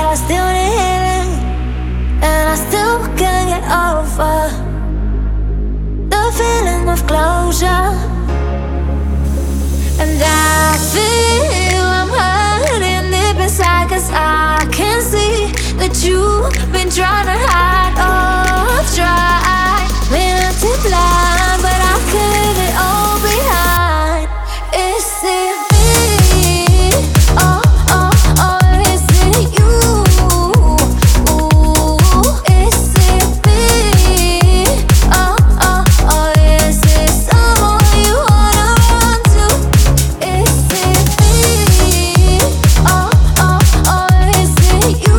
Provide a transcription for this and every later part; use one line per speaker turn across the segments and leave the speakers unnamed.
but I still need healing, and I still can't get over the feeling of closure. And I feel I'm hurting deep inside, 'cause I can see that you've been trying to hide. Oh, I've tried, been to blind, but I can leave it all behind. Is it me? Oh, oh, oh, is it you? Ooh, is it me? Oh, oh, oh, is it someone you wanna run to? Is it me? Oh, oh, oh, is it you?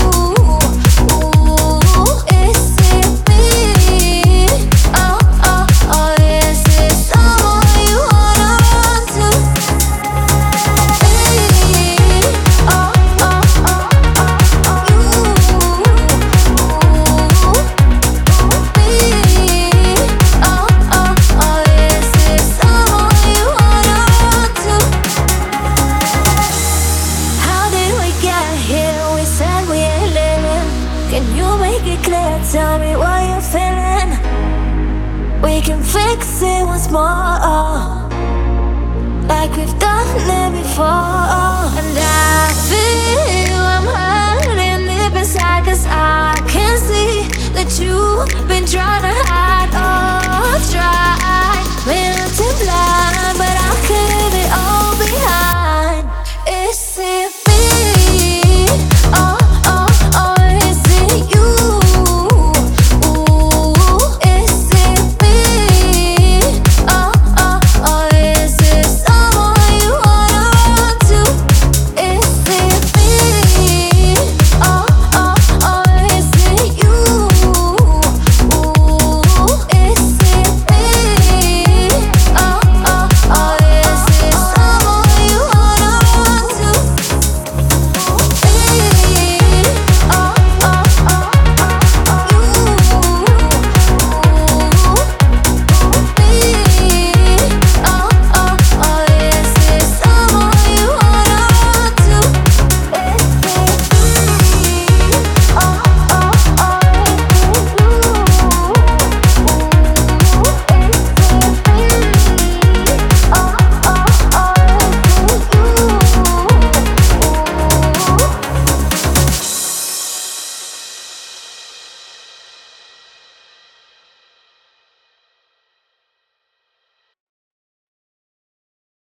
Ooh, is it me? Oh, oh, oh, is it someone you wanna run to? Can you make it clear? Tell me what you're feeling. We can fix it once more, like we've done it before. And I feel I'm hurt.